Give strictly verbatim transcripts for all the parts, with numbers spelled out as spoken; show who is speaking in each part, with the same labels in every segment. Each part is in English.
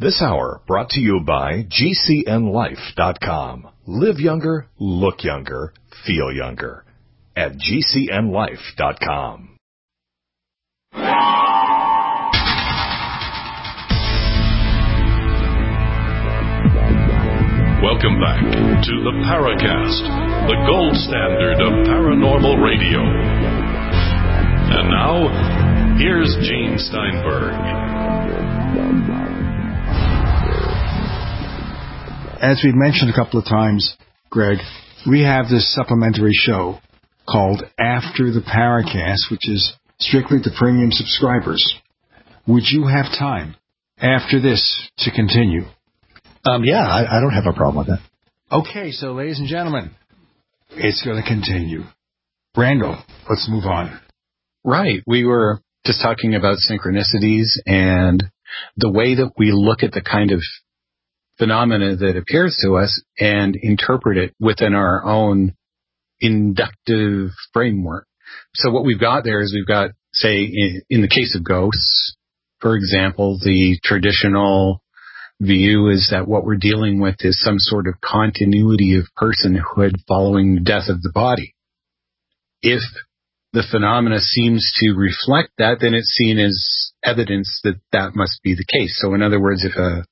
Speaker 1: This hour brought to you by G C N life dot com. Live younger, look younger, feel younger. At G C N life dot com.
Speaker 2: Welcome back to the Paracast, the gold standard of paranormal radio. And now, here's Gene Steinberg.
Speaker 3: As we've mentioned a couple of times, Greg, we have this supplementary show called After the Paracast, which is strictly to premium subscribers. Would you have time after this to continue?
Speaker 4: Um, yeah, I, I don't have a problem with that.
Speaker 3: Okay, so ladies and gentlemen, it's going to continue. Randall, let's move on.
Speaker 5: Right. We were just talking about synchronicities and the way that we look at the kind of phenomena that appears to us and interpret it within our own inductive framework. So what we've got there is we've got, say, in, in the case of ghosts, for example, the traditional view is that what we're dealing with is some sort of continuity of personhood following the death of the body. If the phenomena seems to reflect that, then it's seen as evidence that that must be the case. So in other words, if a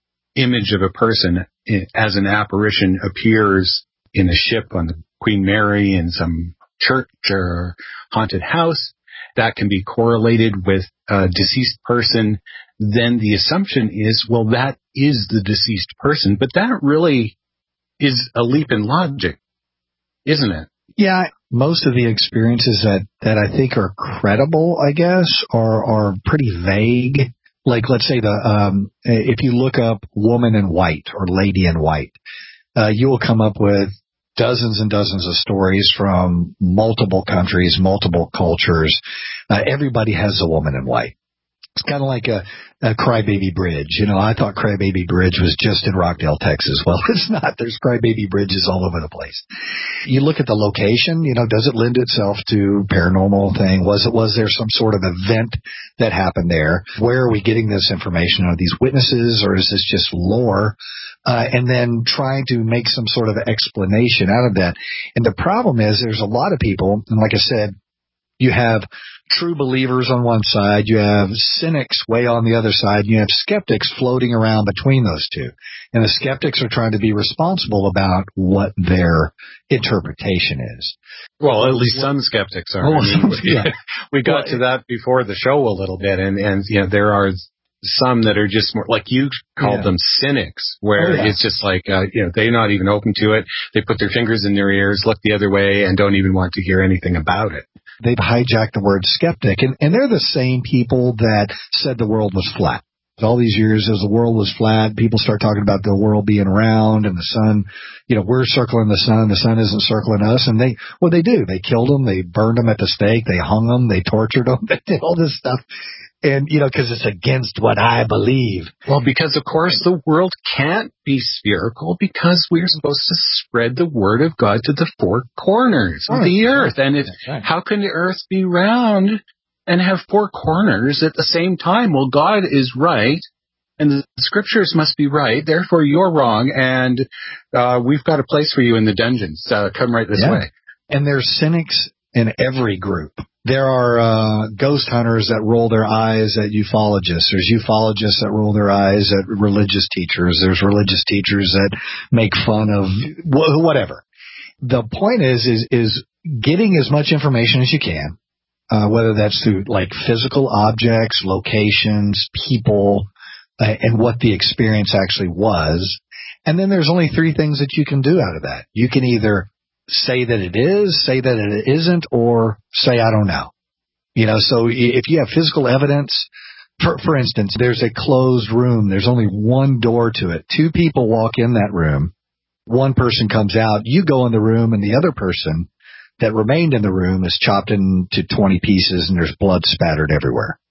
Speaker 5: image of a person as an apparition appears in a ship on the Queen Mary in some church or haunted house, that can be correlated with a deceased person, then the assumption is, well, that is the deceased person. But that really is a leap in logic, isn't it?
Speaker 4: Yeah, most of the experiences that, that I think are credible, I guess, are, are pretty vague. Like, let's say the um, if you look up woman in white or lady in white, uh, you will come up with dozens and dozens of stories from multiple countries, multiple cultures. Uh, everybody has a woman in white. It's kind of like a, a Crybaby Bridge. You know, I thought Crybaby Bridge was just in Rockdale, Texas. Well, it's not. There's Crybaby Bridges all over the place. You look at the location, you know, does it lend itself to paranormal thing? Was it, was there some sort of event that happened there? Where are we getting this information? Are these witnesses or is this just lore? Uh, and then trying to make some sort of explanation out of that. And the problem is there's a lot of people, and like I said, you have true believers on one side, you have cynics way on the other side, and you have skeptics floating around between those two. And the skeptics are trying to be responsible about what their interpretation is.
Speaker 5: Well, at least some skeptics are.
Speaker 4: Oh,
Speaker 5: I mean, we,
Speaker 4: yeah.
Speaker 5: we got
Speaker 4: well,
Speaker 5: to that before the show a little bit, and, and you know, there are some that are just more, like you called yeah. them cynics, where oh, yeah. it's just like, uh, you know, they're not even open to it. They put their fingers in their ears, look the other way, and don't even want to hear anything about it.
Speaker 4: They've hijacked the word skeptic, and, and they're the same people that said the world was flat. All these years, as the world was flat, people start talking about the world being round and the sun, you know, we're circling the sun, the sun isn't circling us. And they, what they do, they killed them, they burned them at the stake, they hung them, they tortured them, they did all this stuff. And, you know, because it's against what I believe.
Speaker 5: Well, because, of course, the world can't be spherical because we're supposed to spread the word of God to the four corners of the earth. And if, right. how can the earth be round and have four corners at the same time? Well, God is right, and the scriptures must be right. Therefore, you're wrong, and uh, we've got a place for you in the dungeons. Uh, come right this
Speaker 4: yeah.
Speaker 5: way.
Speaker 4: And there's cynics in every group. There are uh, ghost hunters that roll their eyes at ufologists. There's ufologists that roll their eyes at religious teachers. There's religious teachers that make fun of wh- whatever. The point is, is, is getting as much information as you can, uh, whether that's through like physical objects, locations, people, uh, and what the experience actually was. And then there's only three things that you can do out of that. You can either say that it is, say that it isn't, or say, I don't know. You know, so if you have physical evidence, for, for instance, there's a closed room. There's only one door to it. Two people walk in that room. One person comes out. You go in the room, and the other person that remained in the room is chopped into twenty pieces, and there's blood spattered everywhere.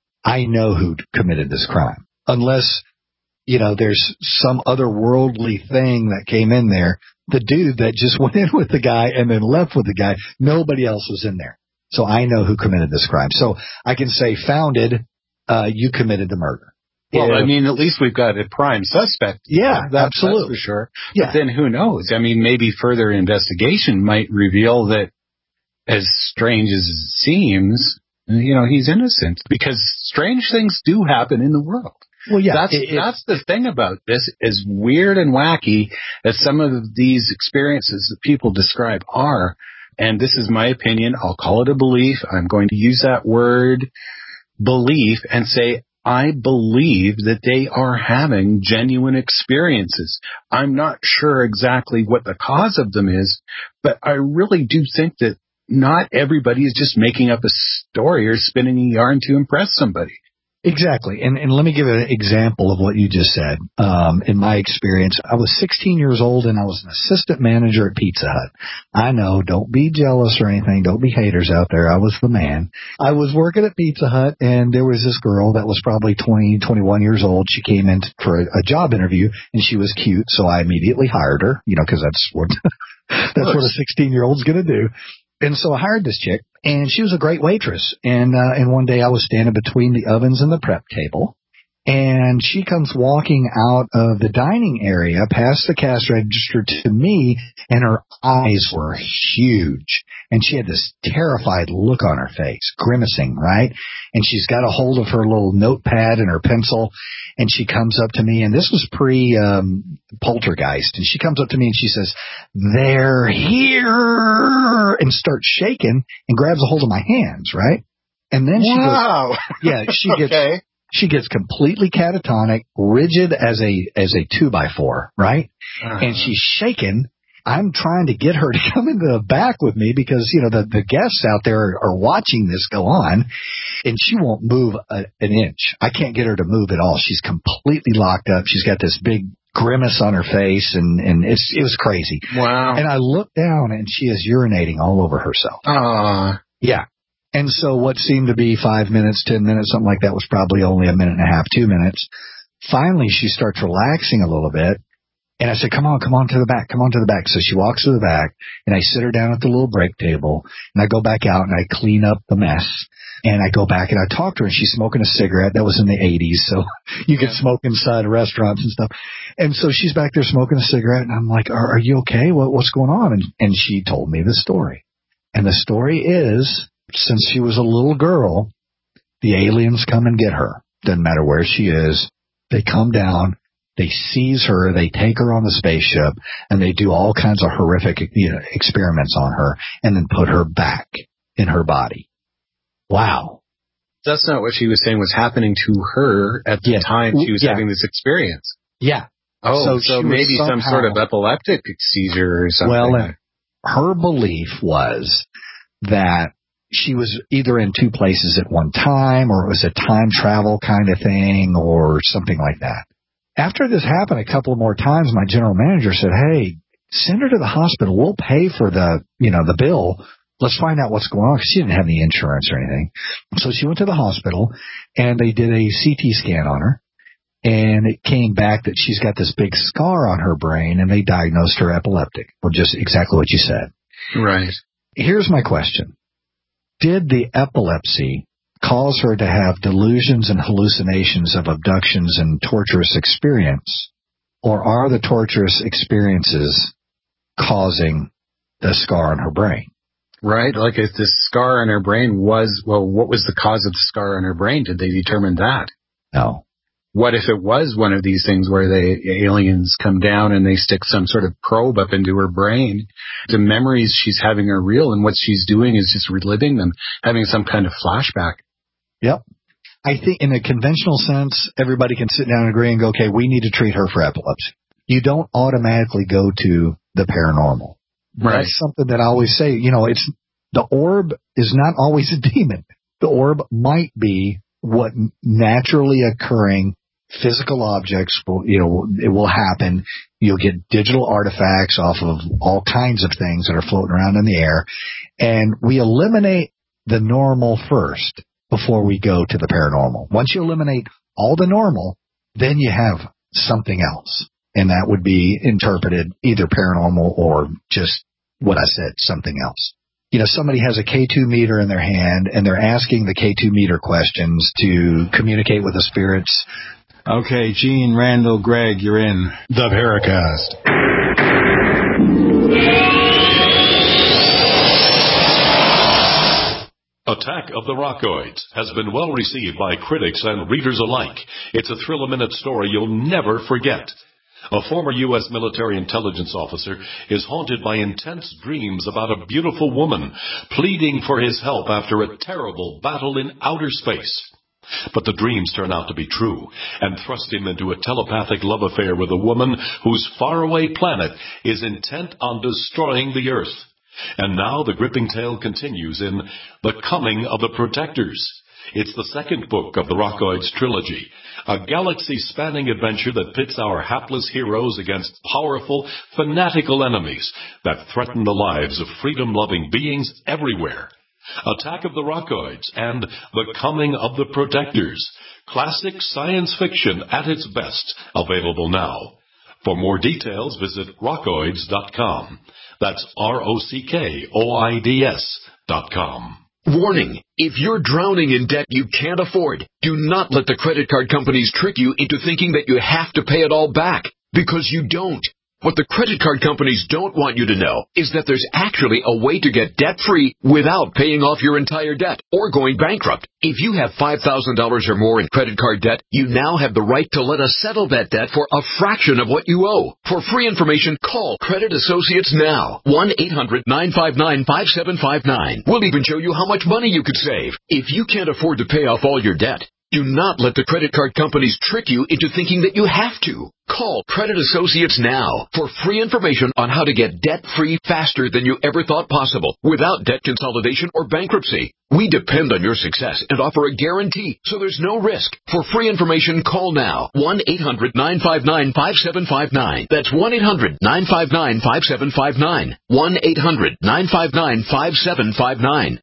Speaker 4: I know who committed this crime. Unless, you know, there's some otherworldly thing that came in there. The dude that just went in with the guy and then left with the guy, nobody else was in there. So I know who committed this crime. So I can say, founded, uh, you committed the murder.
Speaker 5: Well,
Speaker 3: if,
Speaker 5: I mean, at least we've got a prime suspect.
Speaker 4: Yeah,
Speaker 5: that,
Speaker 4: absolutely.
Speaker 5: That's for sure.
Speaker 4: Yeah.
Speaker 5: But then who knows? I mean, maybe further investigation might reveal that, as strange as it seems, you know, he's innocent, because strange things do happen in the world.
Speaker 4: Well, yeah,
Speaker 5: that's
Speaker 4: it, it,
Speaker 5: that's the thing about this. As weird and wacky as some of these experiences that people describe are, and this is my opinion, I'll call it a belief. I'm going to use that word, belief, and say I believe that they are having genuine experiences. I'm not sure exactly what the cause of them is, but I really do think that not everybody is just making up a story or spinning a yarn to impress somebody.
Speaker 4: Exactly. And, and let me give an example of what you just said. Um, in my experience, I was sixteen years old and I was an assistant manager at Pizza Hut. I know, don't be jealous or anything. Don't be haters out there. I was the man. I was working at Pizza Hut and there was this girl that was probably twenty, twenty-one years old. She came in for a, a job interview and she was cute. So I immediately hired her, you know, cause that's what, that's what a sixteen year old's going to do. And so I hired this chick, and she was a great waitress. And uh, and one day I was standing between the ovens and the prep table, and she comes walking out of the dining area past the cash register to me, and her eyes were huge. And she had this terrified look on her face, grimacing, right? And she's got a hold of her little notepad and her pencil, and she comes up to me, and this was pre um, Poltergeist, and she comes up to me and she says, "They're here," and starts shaking and grabs a hold of my hands, right? And then she
Speaker 5: wow.
Speaker 4: goes, yeah, she gets
Speaker 5: okay.
Speaker 4: she gets completely catatonic, rigid as a as a two by four, right? Uh-huh. And she's shaking. I'm trying to get her to come into the back with me because, you know, the, the guests out there are, are watching this go on, and she won't move a, an inch. I can't get her to move at all. She's completely locked up. She's got this big grimace on her face, and, and it's, it was crazy.
Speaker 5: Wow.
Speaker 4: And I look down, and she is urinating all over herself.
Speaker 5: Ah.
Speaker 4: Yeah. And so what seemed to be five minutes, ten minutes, something like that was probably only a minute and a half, two minutes. Finally, she starts relaxing a little bit. And I said, come on, come on to the back, come on to the back. So she walks to the back, and I sit her down at the little break table, and I go back out and I clean up the mess. And I go back and I talk to her, and she's smoking a cigarette. That was in the eighties, so you could smoke inside restaurants and stuff. And so she's back there smoking a cigarette, and I'm like, are, are you okay? What, what's going on? And, and she told me the story. And the story is, since she was a little girl, the aliens come and get her. Doesn't matter where she is. They come down. They seize her, they take her on the spaceship, and they do all kinds of horrific, you know, experiments on her, and then put her back in her body. Wow.
Speaker 5: That's not what she was saying was happening to her at the
Speaker 4: yeah.
Speaker 5: time she was
Speaker 4: yeah.
Speaker 5: having this experience.
Speaker 4: Yeah.
Speaker 5: Oh, so, so maybe somehow, some sort of epileptic seizure or something.
Speaker 4: Well, and her belief was that she was either in two places at one time, or it was a time travel kind of thing, or something like that. After this happened a couple more times, my general manager said, hey, send her to the hospital. We'll pay for the, you know, the bill. Let's find out what's going on, because she didn't have any insurance or anything. So she went to the hospital, and they did a C T scan on her, and it came back that she's got this big scar on her brain, and they diagnosed her epileptic. Well, just exactly what you said.
Speaker 5: Right.
Speaker 4: Here's my question. Did the epilepsy cause her to have delusions and hallucinations of abductions and torturous experience, or are the torturous experiences causing the scar on her brain?
Speaker 5: Right, like if the scar on her brain was, well, what was the cause of the scar on her brain? Did they determine that?
Speaker 4: No.
Speaker 5: What if it was one of these things where the aliens come down and they stick some sort of probe up into her brain? The memories she's having are real, and what she's doing is just reliving them, having some kind of flashback.
Speaker 4: Yep. I think in a conventional sense, everybody can sit down and agree and go, okay, we need to treat her for epilepsy. You don't automatically go to the paranormal.
Speaker 5: Right.
Speaker 4: That's something that I always say, you know, it's the orb is not always a demon. The orb might be what naturally occurring physical objects will, you know, it will happen. You'll get digital artifacts off of all kinds of things that are floating around in the air. And we eliminate the normal first before we go to the paranormal. Once you eliminate all the normal, then you have something else. And that would be interpreted either paranormal or just what I said, something else. You know, somebody has a K two meter in their hand and they're asking the K two meter questions to communicate with the spirits.
Speaker 3: Okay, Gene, Randall, Greg, you're in.
Speaker 4: The Paracast.
Speaker 2: Attack of the Rockoids has been well received by critics and readers alike. It's a thrill-a-minute story you'll never forget. A former U S military intelligence officer is haunted by intense dreams about a beautiful woman pleading for his help after a terrible battle in outer space. But the dreams turn out to be true and thrust him into a telepathic love affair with a woman whose faraway planet is intent on destroying the Earth. And now the gripping tale continues in The Coming of the Protectors. It's the second book of the Rockoids trilogy, a galaxy-spanning adventure that pits our hapless heroes against powerful, fanatical enemies that threaten the lives of freedom-loving beings everywhere. Attack of the Rockoids and The Coming of the Protectors. Classic science fiction at its best, available now. For more details, visit rockoids dot com. That's R O C K O I D S dot com.
Speaker 6: Warning, if you're drowning in debt you can't afford, do not let the credit card companies trick you into thinking that you have to pay it all back, because you don't. What the credit card companies don't want you to know is that there's actually a way to get debt-free without paying off your entire debt or going bankrupt. If you have five thousand dollars or more in credit card debt, you now have the right to let us settle that debt for a fraction of what you owe. For free information, call Credit Associates now. one eight hundred nine five nine five seven five nine. We'll even show you how much money you could save. If you can't afford to pay off all your debt, do not let the credit card companies trick you into thinking that you have to. Call Credit Associates now for free information on how to get debt-free faster than you ever thought possible without debt consolidation or bankruptcy. We depend on your success and offer a guarantee, so there's no risk. For free information, call now. one eight hundred nine five nine five seven five nine. That's one eight hundred nine five nine five seven five nine. one eight hundred nine five nine five seven five nine.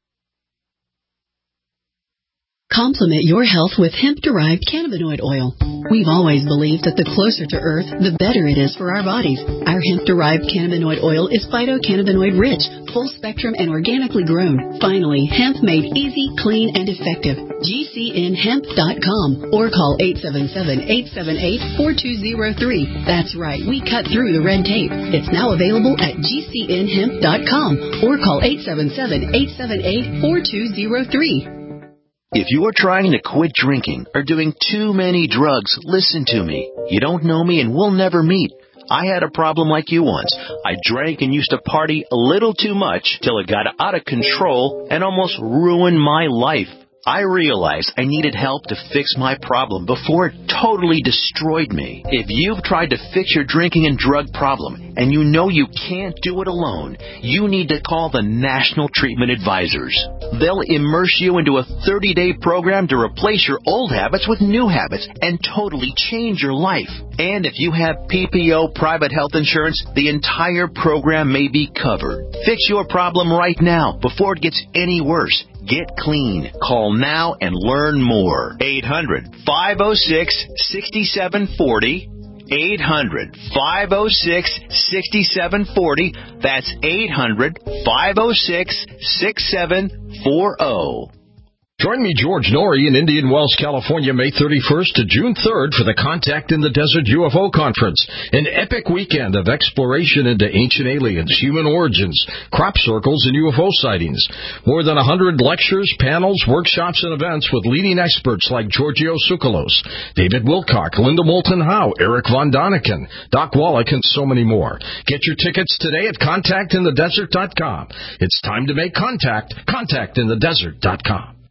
Speaker 7: Complement your health with hemp-derived cannabinoid oil. We've always believed that the closer to Earth, the better it is for our bodies. Our hemp-derived cannabinoid oil is phytocannabinoid-rich, full-spectrum, and organically grown. Finally, hemp made easy, clean, and effective. G C N hemp dot com or call eight seven seven, eight seven eight, four two zero three. That's right, we cut through the red tape. It's now available at G C N hemp dot com or call eight seven seven, eight seven eight, four two zero three.
Speaker 8: If you are trying to quit drinking or doing too many drugs, listen to me. You don't know me and we'll never meet. I had a problem like you once. I drank and used to party a little too much till it got out of control and almost ruined my life. I realized I needed help to fix my problem before it totally destroyed me. If you've tried to fix your drinking and drug problem and you know you can't do it alone, you need to call the National Treatment Advisors. They'll immerse you into a thirty-day program to replace your old habits with new habits and totally change your life. And if you have P P O private health insurance, the entire program may be covered. Fix your problem right now before it gets any worse. Get clean. Call now and learn more. eight hundred, five oh six, six seven four oh. eight hundred, five oh six, six seven four oh. That's eight hundred, five oh six, six seven four oh.
Speaker 9: Join me, George Norrie, in Indian Wells, California, May thirty-first to June third for the Contact in the Desert U F O Conference, an epic weekend of exploration into ancient aliens, human origins, crop circles, and U F O sightings. More than one hundred lectures, panels, workshops, and events with leading experts like Giorgio Tsoukalos, David Wilcock, Linda Moulton Howe, Eric Von Daniken, Doc Wallach, and so many more. Get your tickets today at contact in the desert dot com. It's time to make contact. contact in the desert dot com.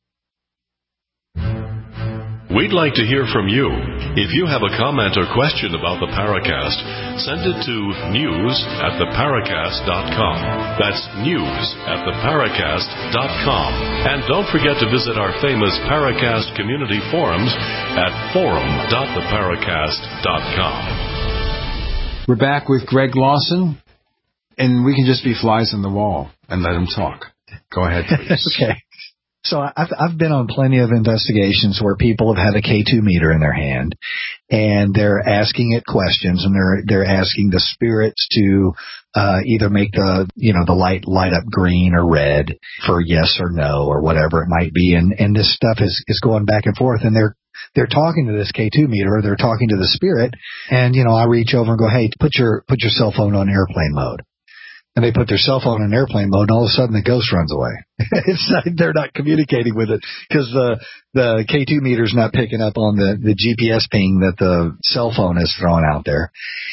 Speaker 2: We'd like to hear from you. If you have a comment or question about the Paracast, send it to news at the paracast dot com. That's news at the paracast dot com. And don't forget to visit our famous Paracast community forums at forum dot the paracast dot com.
Speaker 3: We're back with Greg Lawson, and we can just be flies on the wall and let him talk. Go ahead, please.
Speaker 4: Okay. So I've, I've been on plenty of investigations where people have had a K two meter in their hand, and they're asking it questions, and they're they're asking the spirits to uh, either make the you know the light light up green or red for yes or no or whatever it might be, and and this stuff is is going back and forth, and they're they're talking to this K two meter, or they're talking to the spirit, and, you know, I reach over and go, hey, put your, put your cell phone on airplane mode. And they put their cell phone in airplane mode, and all of a sudden the ghost runs away. It's not, they're not communicating with it because the, the K two meter's not picking up on the, the G P S ping that the cell phone is throwing out there.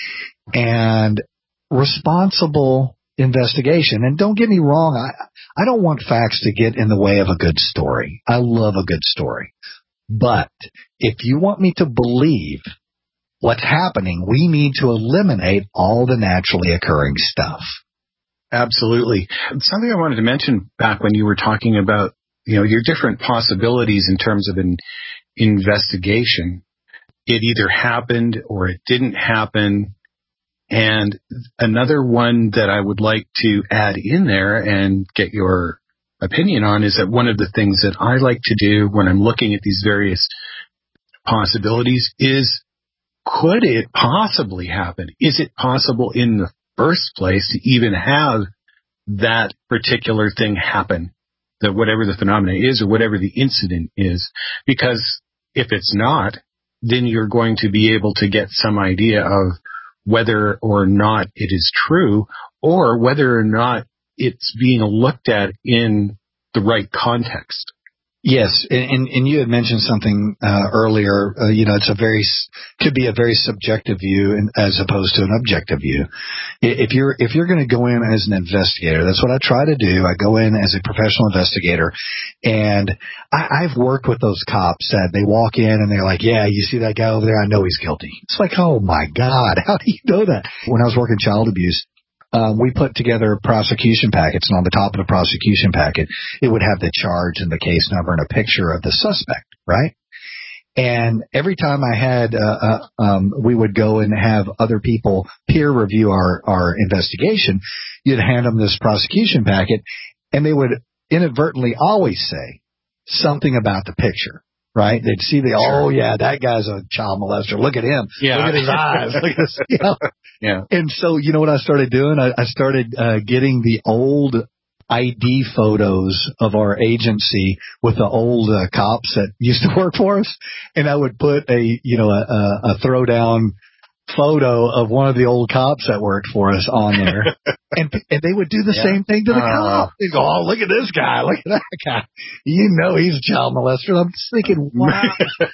Speaker 4: And responsible investigation. And don't get me wrong, I, I don't want facts to get in the way of a good story. I love a good story. But if you want me to believe what's happening, we need to eliminate all the naturally occurring stuff.
Speaker 5: Absolutely. Something I wanted to mention back when you were talking about, you know, your different possibilities in terms of an investigation. It either happened or it didn't happen. And another one that I would like to add in there and get your opinion on is that one of the things that I like to do when I'm looking at these various possibilities is, could it possibly happen? Is it possible in the first place to even have that particular thing happen, that whatever the phenomena is or whatever the incident is? Because if it's not, then you're going to be able to get some idea of whether or not it is true, or whether or not it's being looked at in the right context.
Speaker 4: Yes, and, and you had mentioned something uh, earlier. Uh, you know, it's a very could be a very subjective view, in, as opposed to an objective view. If you're if you're going to go in as an investigator, that's what I try to do. I go in as a professional investigator, and I, I've worked with those cops that they walk in and they're like, "Yeah, you see that guy over there? I know he's guilty." It's like, oh my God, how do you know that? When I was working child abuse, Um, we put together prosecution packets, and on the top of the prosecution packet, it would have the charge and the case number and a picture of the suspect, right? And every time I had, uh, uh, um, we would go and have other people peer review our, our investigation, you'd hand them this prosecution packet, and they would inadvertently always say something about the picture. Right? They'd see the, oh yeah, that guy's a child molester. Look at him. Yeah. Look at his eyes. Look at his, you know? Yeah. And so, you know what I started doing? I, I started, uh, getting the old I D photos of our agency with the old uh, cops that used to work for us. And I would put a, you know, a, a, a throwdown photo of one of the old cops that worked for us on there. and and they would do the yeah. same thing to the uh, cop. They'd go, oh, look at this guy. Look at that guy. You know he's a child molester. I'm just thinking, wow.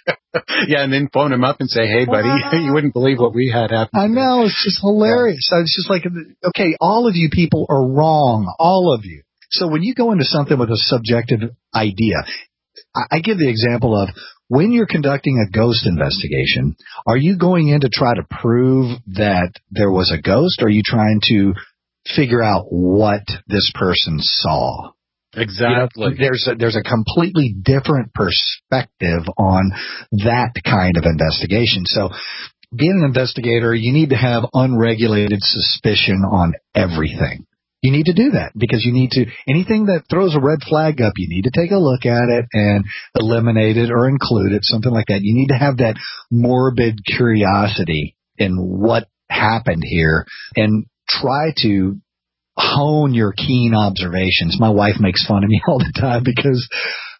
Speaker 5: Yeah, and then phone him up and say, hey, buddy, wow. You wouldn't believe what we had happen.
Speaker 4: I know. It's just hilarious. Yeah. It's just like, okay, all of you people are wrong. All of you. So when you go into something with a subjective idea, I, I give the example of, when you're conducting a ghost investigation, are you going in to try to prove that there was a ghost, or are you trying to figure out what this person saw?
Speaker 5: Exactly.
Speaker 4: You know, there's a, there's a completely different perspective on that kind of investigation. So being an investigator, you need to have unregulated suspicion on everything. You need to do that because you need to, anything that throws a red flag up, you need to take a look at it and eliminate it or include it, something like that. You need to have that morbid curiosity in what happened here and try to hone your keen observations. My wife makes fun of me all the time because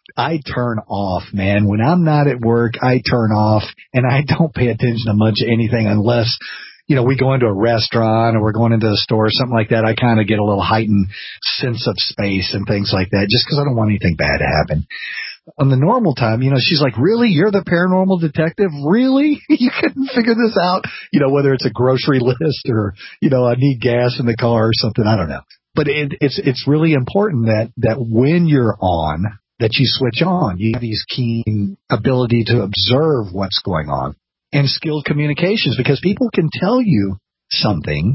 Speaker 4: I turn off, man. When I'm not at work, I turn off and I don't pay attention to much of anything unless, you know, we go into a restaurant or we're going into a store or something like that. I kind of get a little heightened sense of space and things like that just because I don't want anything bad to happen. On the normal time, you know, she's like, really? You're the paranormal detective? Really? You couldn't figure this out? You know, whether it's a grocery list or, you know, I need gas in the car or something. I don't know. But it, it's it's really important that, that when you're on, that you switch on. You have these keen ability to observe what's going on. And skilled communications, because people can tell you something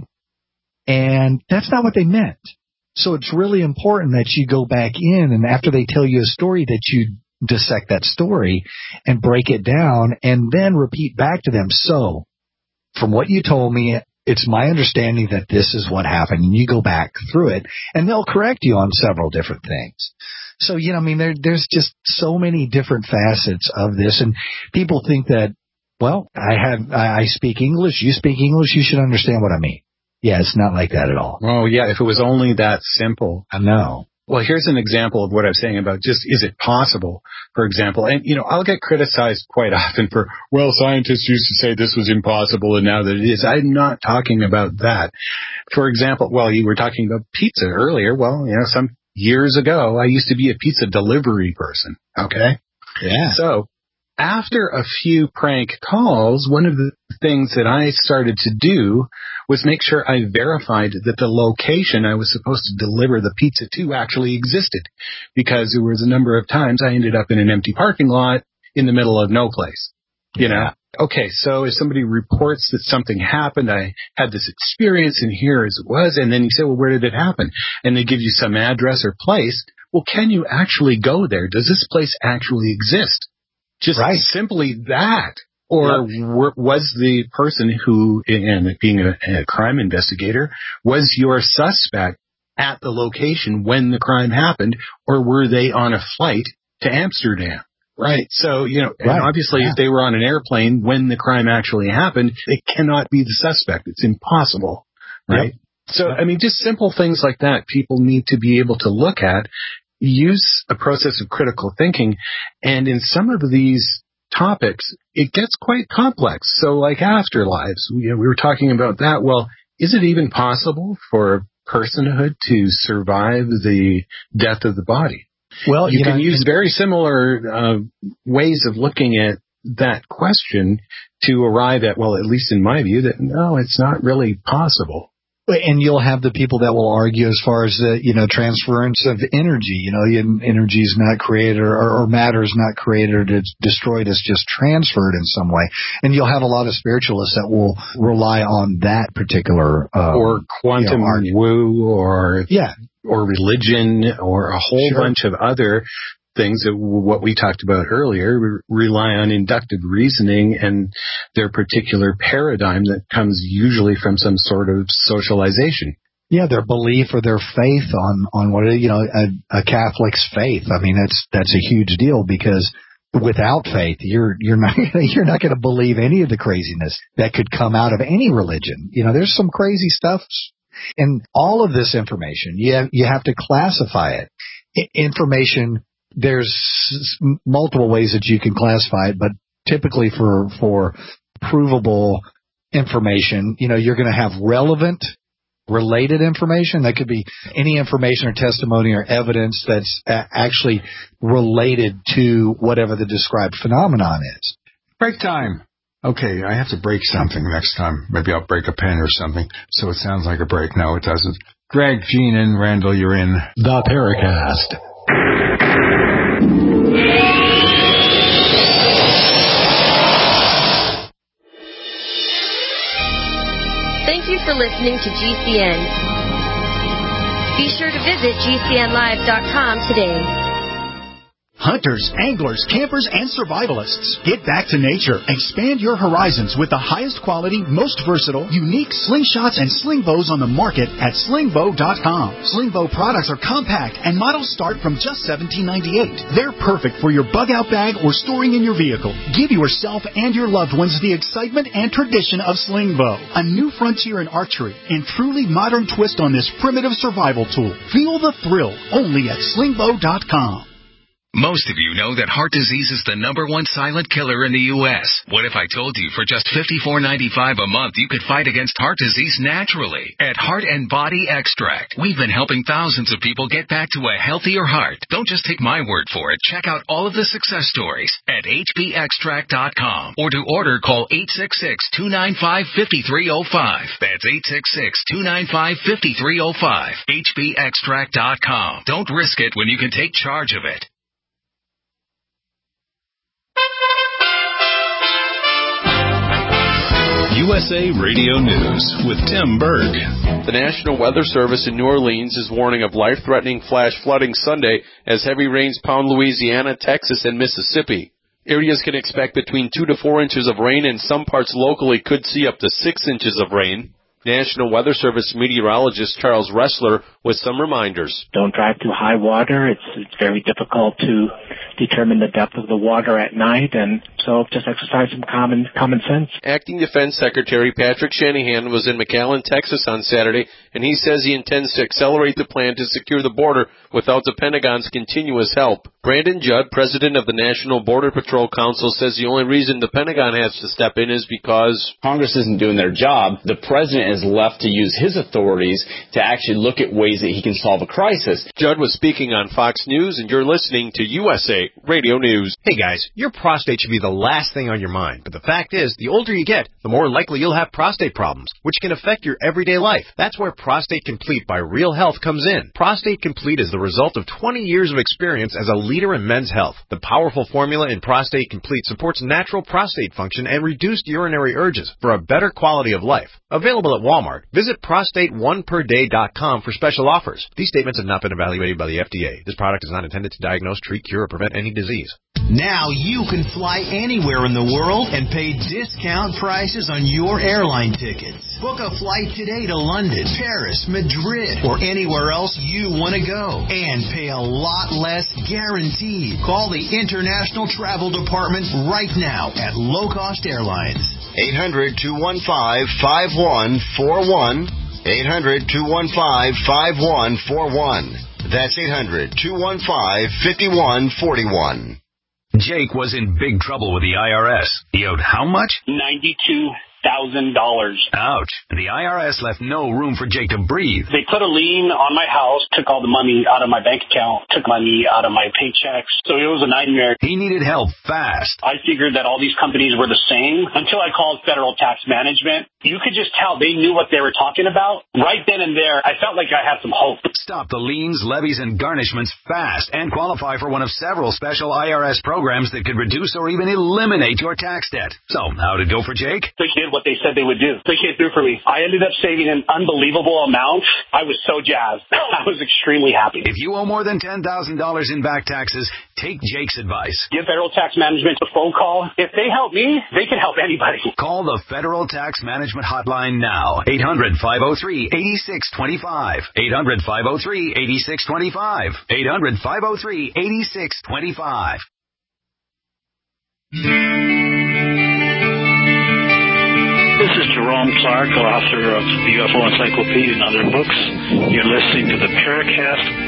Speaker 4: and that's not what they meant. So it's really important that you go back in and after they tell you a story that you dissect that story and break it down and then repeat back to them. So from what you told me, it's my understanding that this is what happened, and you go back through it and they'll correct you on several different things. So, you know, I mean, there, there's just so many different facets of this, and people think that, well, I have, I speak English, you speak English, you should understand what I mean. Yeah, it's not like that at all.
Speaker 5: Oh, yeah, if it was only that simple.
Speaker 4: I know.
Speaker 5: Well, here's an example of what I'm saying about just, is it possible, for example, and, you know, I'll get criticized quite often for, well, scientists used to say this was impossible and now that it is. I'm not talking about that. For example, well, you were talking about pizza earlier. Well, you know, some years ago, I used to be a pizza delivery person. Okay.
Speaker 4: Yeah.
Speaker 5: So after a few prank calls, one of the things that I started to do was make sure I verified that the location I was supposed to deliver the pizza to actually existed, because there was a number of times I ended up in an empty parking lot in the middle of no place. You know, okay, so if somebody reports that something happened, I had this experience and here as it was, and then you say, well, where did it happen? And they give you some address or place. Well, can you actually go there? Does this place actually exist? Just right. Simply that. Or yep. w- was the person who, and being a, a crime investigator, was your suspect at the location when the crime happened, or were they on a flight to Amsterdam? Right. So, you know, right. and obviously yeah. if they were on an airplane when the crime actually happened, it cannot be the suspect. It's impossible. Right. Yep. So, I mean, just simple things like that people need to be able to look at, use a process of critical thinking. And in some of these topics, it gets quite complex. So like afterlives, we, we were talking about that. Well, is it even possible for personhood to survive the death of the body? Well, you, you can know, use very similar uh, ways of looking at that question to arrive at, well, at least in my view, that no, it's not really possible.
Speaker 4: And you'll have the people that will argue as far as the, you know, transference of energy. You know, energy is not created, or, or matter is not created or destroyed. It's just transferred in some way. And you'll have a lot of spiritualists that will rely on that particular uh,
Speaker 5: or quantum
Speaker 4: you know,
Speaker 5: woo, or
Speaker 4: yeah,
Speaker 5: or religion, or a whole sure. bunch of other things that what we talked about earlier rely on inductive reasoning and their particular paradigm that comes usually from some sort of socialization.
Speaker 4: Yeah, their belief or their faith on, on what, you know, a, a Catholic's faith. I mean, that's, that's a huge deal, because without faith, you're, you're not, you're not going to believe any of the craziness that could come out of any religion. You know, there's some crazy stuff. And all of this information, you have, you have to classify it. I, information, there's multiple ways that you can classify it, but typically for, for provable information, you know, you're going to have relevant, related information. That could be any information or testimony or evidence that's a- actually related to whatever the described phenomenon is.
Speaker 3: Break time. Okay, I have to break something next time. Maybe I'll break a pen or something, so it sounds like a break. No, it doesn't. Greg, Gene, and Randall, you're in
Speaker 9: The Paracast.
Speaker 10: Thank you for listening to G C N. Be sure to visit G C N live dot com today.
Speaker 11: Hunters, anglers, campers, and survivalists. Get back to nature. Expand your horizons with the highest quality, most versatile, unique slingshots and sling bows on the market at sling bow dot com. Sling bow products are compact and models start from just seventeen ninety-eight. They're perfect for your bug out bag or storing in your vehicle. Give yourself and your loved ones the excitement and tradition of sling bow. A new frontier in archery and truly modern twist on this primitive survival tool. Feel the thrill only at sling bow dot com.
Speaker 12: Most of you know that heart disease is the number one silent killer in the U S What if I told you for just fifty-four ninety-five a month you could fight against heart disease naturally? At Heart and Body Extract, we've been helping thousands of people get back to a healthier heart. Don't just take my word for it. Check out all of the success stories at H B extract dot com, or to order, call eight six six, two nine five, five three zero five. That's eight six six, two nine five, five three zero five. H B extract dot com. Don't risk it when you can take charge of it.
Speaker 2: U S A Radio News with Tim Berg.
Speaker 13: The National Weather Service in New Orleans is warning of life-threatening flash flooding Sunday as heavy rains pound Louisiana, Texas, and Mississippi. Areas can expect between two to four inches of rain, and some parts locally could see up to six inches of rain. National Weather Service meteorologist Charles Ressler with some reminders.
Speaker 14: Don't drive through high water. It's, it's very difficult to determine the depth of the water at night, and so just exercise some common common sense.
Speaker 13: Acting Defense Secretary Patrick Shanahan was in McAllen, Texas on Saturday, and he says he intends to accelerate the plan to secure the border without the Pentagon's continuous help. Brandon Judd, president of the National Border Patrol Council, says the only reason the Pentagon has to step in is because
Speaker 15: Congress isn't doing their job. The president is left to use his authorities to actually look at ways that he can solve a crisis.
Speaker 13: Judd was speaking on Fox News, and you're listening to U S A Radio News.
Speaker 16: Hey guys, your prostate should be the last thing on your mind, but the fact is, the older you get, the more likely you'll have prostate problems, which can affect your everyday life. That's where Prostate Complete by Real Health comes in. Prostate Complete is the result of twenty years of experience as a leader in men's health. The powerful formula in Prostate Complete supports natural prostate function and reduced urinary urges for a better quality of life. Available at Walmart. Visit prostate one per day dot com for special offers. These statements have not been evaluated by the F D A. This product is not intended to diagnose, treat, cure, or prevent any disease.
Speaker 17: Now you can fly anywhere in the world and pay discount prices on your airline tickets. Book a flight today to London, Paris, Madrid, or anywhere else you want to go and pay a lot less guaranteed. Call the International Travel Department right now at Low Cost Airlines.
Speaker 18: eight hundred, two one five, five one four one. eight hundred, two one five, five one four one. That's eight hundred, two one five, five one four one.
Speaker 12: Jake was in big trouble with the I R S. He owed how much?
Speaker 19: ninety-two thousand dollars.
Speaker 12: Ouch. The I R S left no room for Jake to breathe.
Speaker 19: They put a lien on my house, took all the money out of my bank account, took money out of my paychecks. So it was a nightmare.
Speaker 12: He needed help fast.
Speaker 19: I figured that all these companies were the same until I called Federal Tax Management. You could just tell they knew what they were talking about. Right then and there, I felt like I had some hope.
Speaker 12: Stop the liens, levies, and garnishments fast and qualify for one of several special I R S programs that could reduce or even eliminate your tax debt. So, how'd it go for Jake?
Speaker 19: They did what they said they would do. They came through for me. I ended up saving an unbelievable amount. I was so jazzed. I was extremely happy.
Speaker 12: If you owe more than ten thousand dollars in back taxes, take Jake's advice.
Speaker 19: Give Federal Tax Management a phone call. If they help me, they can help anybody.
Speaker 12: Call the Federal Tax Management Hotline now. eight hundred, five oh three, eight six two five. eight hundred, five oh three, eight six two five. eight hundred, five oh three, eight six two five.
Speaker 20: This is Jerome Clark, author of the U F O Encyclopedia and other books. You're listening to the Paracast.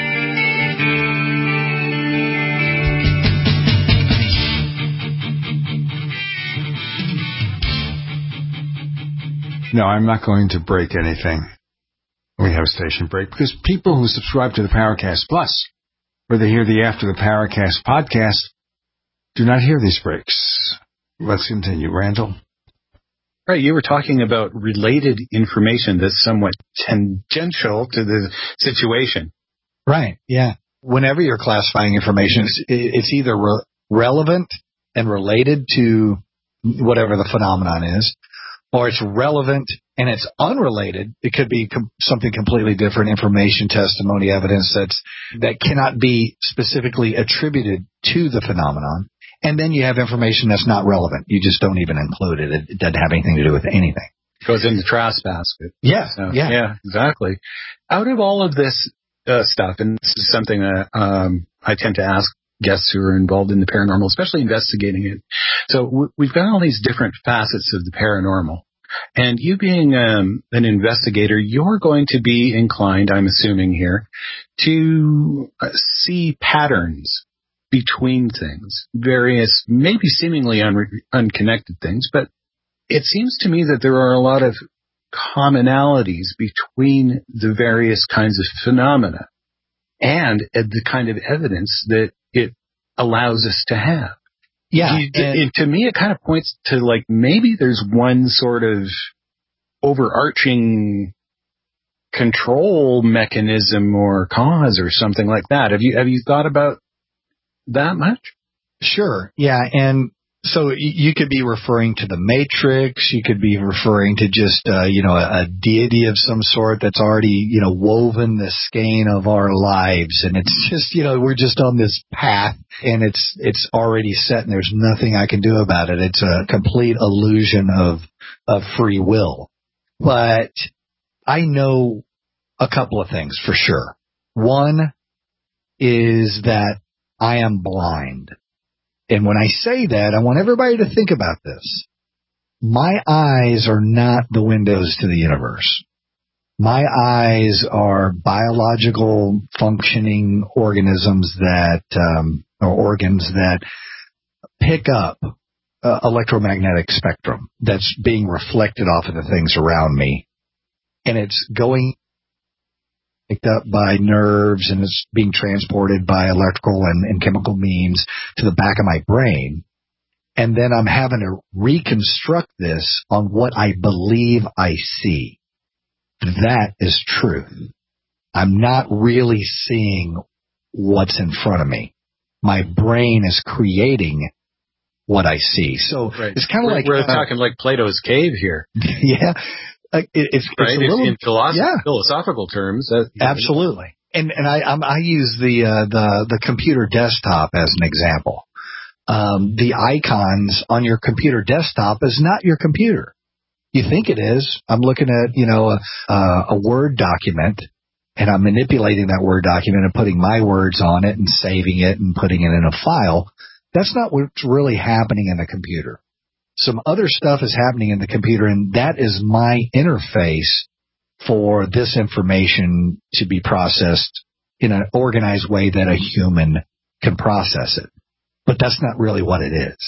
Speaker 3: No, I'm not going to break anything when we have a station break, because people who subscribe to the Paracast Plus, or they hear the After the Paracast podcast, do not hear these breaks. Let's continue. Randall?
Speaker 5: Right, you were talking about related information that's somewhat tangential to the situation.
Speaker 4: Right, yeah. Whenever you're classifying information, it's, it's either re- relevant and related to whatever the phenomenon is, or it's relevant and it's unrelated. It could be com- something completely different, information, testimony, evidence that's that cannot be specifically attributed to the phenomenon. And then you have information that's not relevant. You just don't even include it. It, it doesn't have anything to do with anything.
Speaker 5: Goes in the trash basket.
Speaker 4: Yeah,
Speaker 5: so,
Speaker 4: yeah.
Speaker 5: Yeah, exactly. Out of all of this uh, stuff, and this is something that um, I tend to ask guests who are involved in the paranormal, especially investigating it. So w- we've got all these different facets of the paranormal. And you being um, an investigator, you're going to be inclined, I'm assuming here, to uh, see patterns between things, various, maybe seemingly un- unconnected things, but it seems to me that there are a lot of commonalities between the various kinds of phenomena and uh, the kind of evidence that it allows us to have.
Speaker 4: Yeah.
Speaker 5: You, and, and to me, it kind of points to like maybe there's one sort of overarching control mechanism or cause or something like that. Have you have you thought about that much?
Speaker 4: Sure. Yeah. And so you could be referring to the Matrix. You could be referring to just, uh, you know, a, a deity of some sort that's already, you know, woven the skein of our lives. And it's just, you know, we're just on this path and it's, it's already set and there's nothing I can do about it. It's a complete illusion of, of free will. But I know a couple of things for sure. One is that I am blind. And when I say that, I want everybody to think about this. My eyes are not the windows to the universe. My eyes are biological functioning organisms that, um, or organs that pick up uh, electromagnetic spectrum that's being reflected off of the things around me. And it's going picked up by nerves and it's being transported by electrical and, and chemical means to the back of my brain. And then I'm having to reconstruct this on what I believe I see. That is truth. I'm not really seeing what's in front of me. My brain is creating what I see. So
Speaker 5: right.
Speaker 4: it's kind of
Speaker 5: we're,
Speaker 4: like...
Speaker 5: We're
Speaker 4: uh,
Speaker 5: talking like Plato's cave here.
Speaker 4: Yeah. Uh, it, it's,
Speaker 5: right?
Speaker 4: it's a little...
Speaker 5: In philosoph-
Speaker 4: yeah.
Speaker 5: philosophical terms. That,
Speaker 4: Absolutely. And and I I'm, I use the, uh, the the computer desktop as an example. Um, the icons on your computer desktop is not your computer. You think it is. I'm looking at, you know, a, a Word document, and I'm manipulating that Word document and putting my words on it and saving it and putting it in a file. That's not what's really happening in the computer. Some other stuff is happening in the computer, and that is my interface for this information to be processed in an organized way that a human can process it. But that's not really what it is.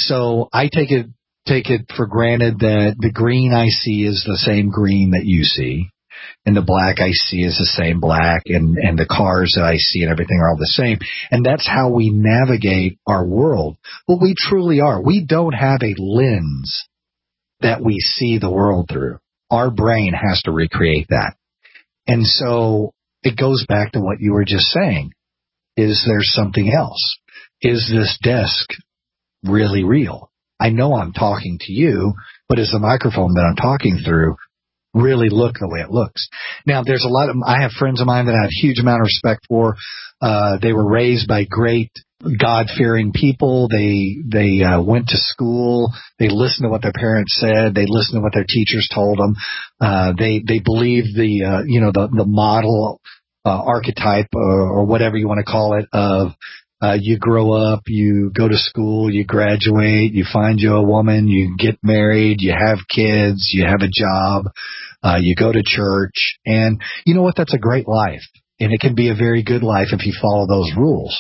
Speaker 4: So I take it take it for granted that the green I see is the same green that you see, and the black I see is the same black, and, and the cars that I see and everything are all the same. And that's how we navigate our world. But we truly are. We don't have a lens that we see the world through. Our brain has to recreate that. And so it goes back to what you were just saying. Is there something else? Is this desk really real? I know I'm talking to you, but is the microphone that I'm talking through really look the way it looks? Now, there's a lot of, I have friends of mine that I have a huge amount of respect for. Uh, they were raised by great God-fearing people. They, they, uh, went to school. They listened to what their parents said. They listened to what their teachers told them. Uh, they, they believed the, uh, you know, the, the model, uh, archetype or, or whatever you want to call it of, Uh, you grow up, you go to school, you graduate, you find you a woman, you get married, you have kids, you have a job, uh, you go to church, and you know what? That's a great life, and it can be a very good life if you follow those rules.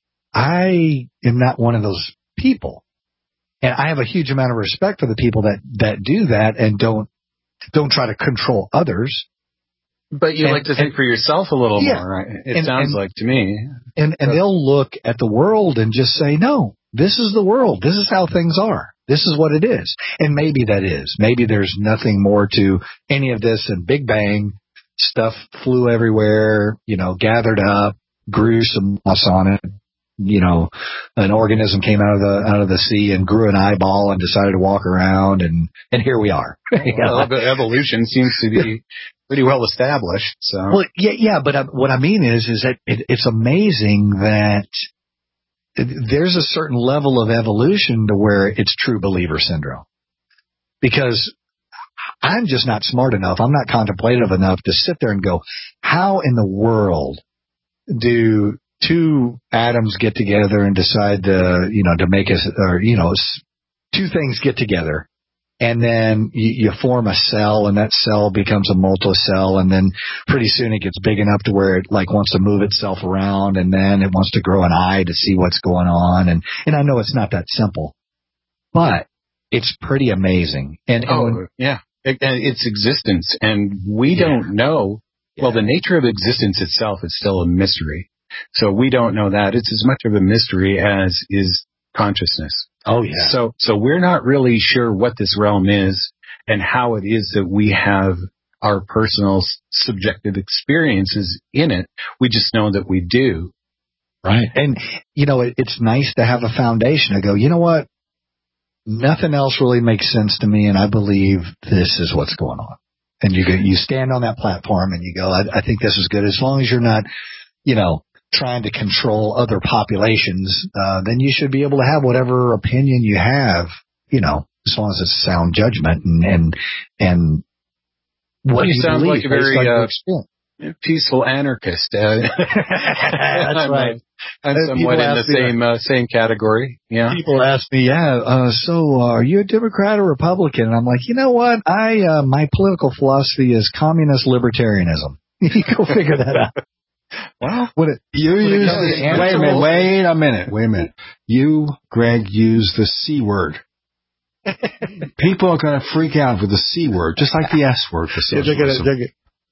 Speaker 4: I am not one of those people, and I have a huge amount of respect for the people that, that do that and don't, don't try to control others.
Speaker 5: But you
Speaker 4: and,
Speaker 5: like to think
Speaker 4: and,
Speaker 5: for yourself a little
Speaker 4: yeah,
Speaker 5: more, right? It
Speaker 4: and,
Speaker 5: sounds
Speaker 4: and,
Speaker 5: like to me.
Speaker 4: And and they'll look at the world and just say, no, this is the world. This is how things are. This is what it is. And maybe that is. Maybe there's nothing more to any of this than Big Bang. Stuff flew everywhere, you know, gathered up, grew some moss on it. You know, an organism came out of the out of the sea and grew an eyeball and decided to walk around, and, and here we are.
Speaker 5: Well, the evolution seems to be pretty well established. So,
Speaker 4: well, yeah, yeah. But I, what I mean is, is that it, it's amazing that there's a certain level of evolution to where it's true believer syndrome. Because I'm just not smart enough. I'm not contemplative enough to sit there and go, how in the world do two atoms get together and decide to, you know, to make us, or, you know, two things get together, and then you, you form a cell, and that cell becomes a multicell, and then pretty soon it gets big enough to where it like wants to move itself around, and then it wants to grow an eye to see what's going on. And, and I know it's not that simple, but it's pretty amazing. And, and
Speaker 5: oh,
Speaker 4: when,
Speaker 5: yeah, it, it's existence, and we yeah. don't know. Yeah. Well, the nature of existence itself is still a mystery. So we don't know that. It's as much of a mystery as is consciousness.
Speaker 4: Oh, yeah.
Speaker 5: So, so we're not really sure what this realm is and how it is that we have our personal subjective experiences in it. We just know that we do.
Speaker 4: Right. And, you know, it, it's nice to have a foundation to go, you know what? Nothing else really makes sense to me, and I believe this is what's going on. And you go, you stand on that platform and you go, I, I think this is good. As long as you're not, you know, trying to control other populations, uh, then you should be able to have whatever opinion you have, you know, as long as it's sound judgment and, and, and what
Speaker 5: you,
Speaker 4: you
Speaker 5: sound
Speaker 4: believe
Speaker 5: like a very, uh,
Speaker 4: peaceful
Speaker 5: anarchist. Uh,
Speaker 4: That's right.
Speaker 5: I'm somewhat in the same uh, same category. Yeah.
Speaker 4: People ask me, yeah, uh, so uh, are you a Democrat or Republican? And I'm like, you know what? I uh, my political philosophy is communist libertarianism. You go figure that out.
Speaker 3: Well,
Speaker 4: Would it,
Speaker 3: you
Speaker 4: would
Speaker 3: use
Speaker 4: it
Speaker 3: the, wait a minute, wait a minute, wait a minute. You, Greg, use the C word. People are going to freak out with the C word, just like the S word for socialism.
Speaker 4: Yeah,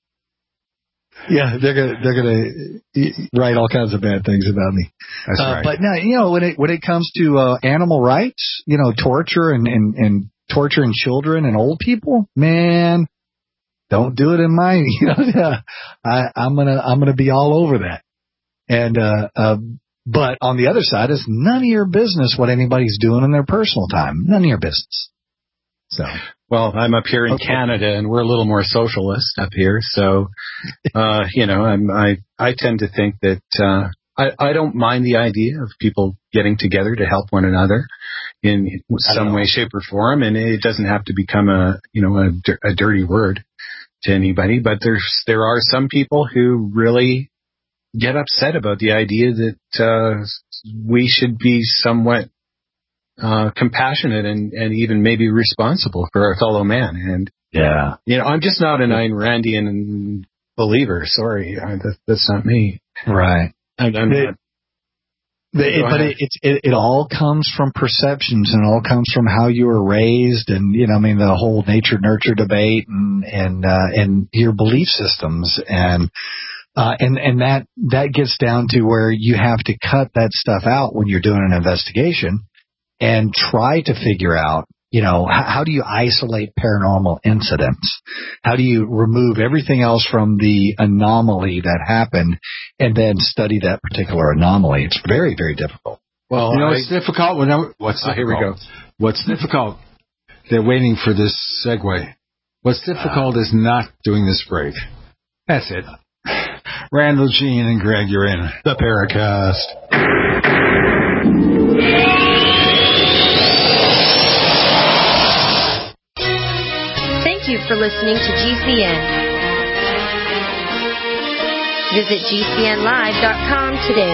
Speaker 4: Yeah, they're gonna they're gonna write all kinds of bad things about me.
Speaker 3: That's
Speaker 4: uh,
Speaker 3: right.
Speaker 4: But no, you know, when it when it comes to uh, animal rights, you know, torture and, and and torturing children and old people, man, don't do it in my. You know, I, I'm gonna I'm gonna be all over that. And uh, uh, but on the other side, it's none of your business what anybody's doing in their personal time. None of your business. So.
Speaker 5: Well, I'm up here in okay. Canada, and we're a little more socialist up here. So, uh, you know, I'm, I I tend to think that uh, I I don't mind the idea of people getting together to help one another in some way, shape, or form, and it doesn't have to become a you know a, a dirty word to anybody. But there's there are some people who really get upset about the idea that uh, we should be somewhat Uh, compassionate and, and even maybe responsible for our fellow man. And,
Speaker 4: yeah,
Speaker 5: you know, I'm just not an Ayn Randian believer. Sorry. I, that, that's not me.
Speaker 4: Right.
Speaker 5: I'm, I'm
Speaker 4: it,
Speaker 5: not.
Speaker 4: It, but it, it, it, it all comes from perceptions and it all comes from how you were raised and, you know, I mean, the whole nature nurture debate and, and, uh, and your belief systems and, uh, and, and that, that gets down to where you have to cut that stuff out when you're doing an investigation. And try to figure out, you know, how, how do you isolate paranormal incidents? How do you remove everything else from the anomaly that happened and then study that particular anomaly? It's very, very difficult.
Speaker 3: Well, you know, I, it's difficult. Well, what's
Speaker 5: uh,
Speaker 3: difficult?
Speaker 5: Here we go.
Speaker 3: What's difficult? They're waiting for this segue. What's difficult uh, is not doing this break. That's it. Randall, Gene, and Greg, you're in
Speaker 4: the Paracast.
Speaker 10: Thank you for listening to G C N. Visit G C N live dot com today.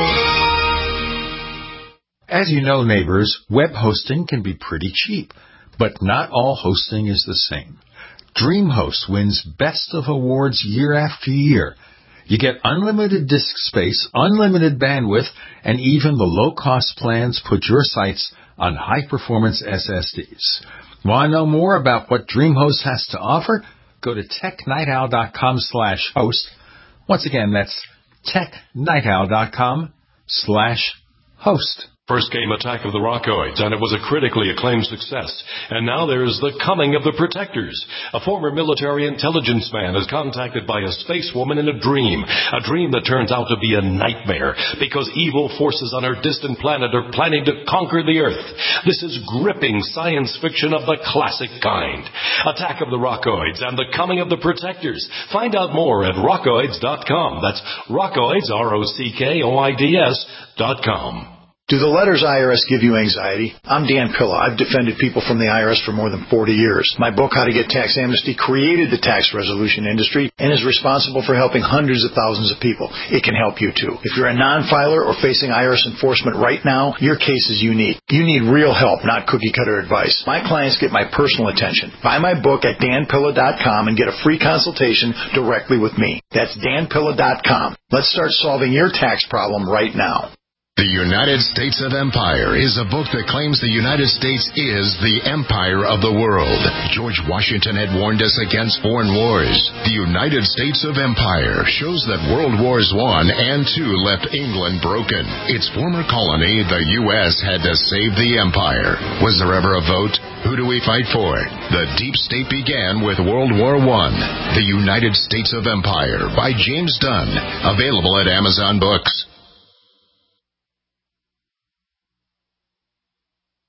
Speaker 1: As you know, neighbors, web hosting can be pretty cheap, but not all hosting is the same. DreamHost wins Best of Awards year after year. You get unlimited disk space, unlimited bandwidth, and even the low-cost plans put your sites on high-performance S S Ds. Want to know more about what DreamHost has to offer? Go to tech night owl dot com slash host. Once again, that's tech night owl dot com slash host.
Speaker 2: First came Attack of the Rockoids, and it was a critically acclaimed success. And now there's The Coming of the Protectors. A former military intelligence man is contacted by a space woman in a dream, a dream that turns out to be a nightmare because evil forces on her distant planet are planning to conquer the Earth. This is gripping science fiction of the classic kind. Attack of the Rockoids and The Coming of the Protectors. Find out more at rockoids dot com. That's Rockoids, R O C K O I D S dot com.
Speaker 11: Do the letters I R S give you anxiety? I'm Dan Pilla. I've defended people from the I R S for more than forty years. My book, How to Get Tax Amnesty, created the tax resolution industry and is responsible for helping hundreds of thousands of people. It can help you too. If you're a non-filer or facing I R S enforcement right now, your case is unique. You need real help, not cookie-cutter advice. My clients get my personal attention. Buy my book at dan pilla dot com and get a free consultation directly with me. That's dan pilla dot com. Let's start solving your tax problem right now.
Speaker 21: The United States of Empire is a book that claims the United States is the empire of the world. George Washington had warned us against foreign wars. The United States of Empire shows that World Wars One and Two left England broken. Its former colony, the U S, had to save the empire. Was there ever a vote? Who do we fight for? The Deep State began with World War One. The United States of Empire by James Dunn. Available at Amazon Books.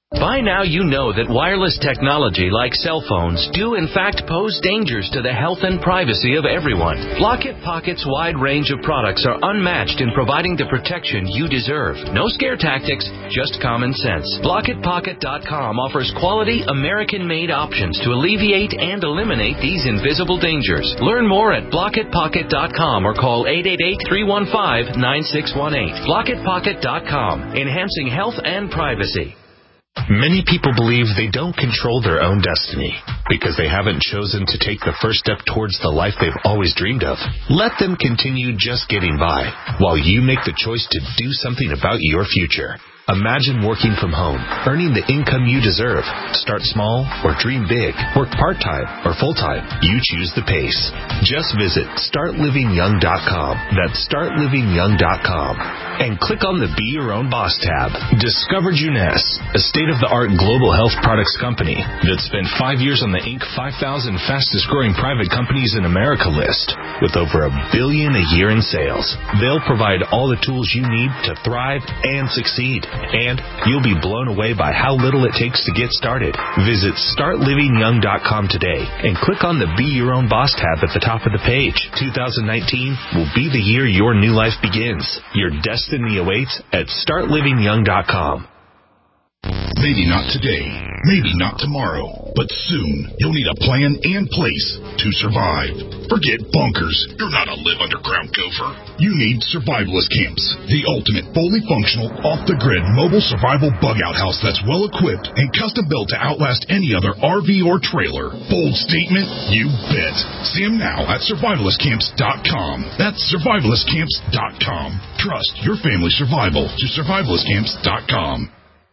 Speaker 6: By now you know that wireless technology like cell phones do in fact pose dangers to the health and privacy of everyone. Lockett Pocket's wide range of products are unmatched in providing the protection you deserve. No scare tactics, just common sense. Lockett Pocket dot com offers quality American-made options to alleviate and eliminate these invisible dangers. Learn more at Lockett Pocket dot com or call eight eight eight, three one five, nine six one eight. Lockett Pocket dot com, enhancing health and privacy.
Speaker 22: Many people believe they don't control their own destiny because they haven't chosen to take the first step towards the life they've always dreamed of. Let them continue just getting by while you make the choice to do something about your future. Imagine working from home, earning the income you deserve. Start small or dream big. Work part-time or full-time. You choose the pace. Just visit start living young dot com. That's start living young dot com. And click on the Be Your Own Boss tab. Discover Juness, a state-of-the-art global health products company that spent five years on the Inc five thousand fastest-growing private companies in America list with over a billion a year in sales. They'll provide all the tools you need to thrive and succeed. And you'll be blown away by how little it takes to get started. Visit start living young dot com today and click on the Be Your Own Boss tab at the top of the page. two thousand nineteen will be the year your new life begins. Your destiny awaits at start living young dot com.
Speaker 23: Maybe not today, maybe not tomorrow, but soon you'll need a plan and place to survive. Forget bunkers. You're not a live underground gopher. You need survivalist camps, the ultimate fully functional, off-the-grid mobile survival bug-out house that's well-equipped and custom-built to outlast any other R V or trailer. Bold statement? You bet. See them now at survivalist camps dot com. That's survivalist camps dot com. Trust your family's survival to survivalist camps dot com.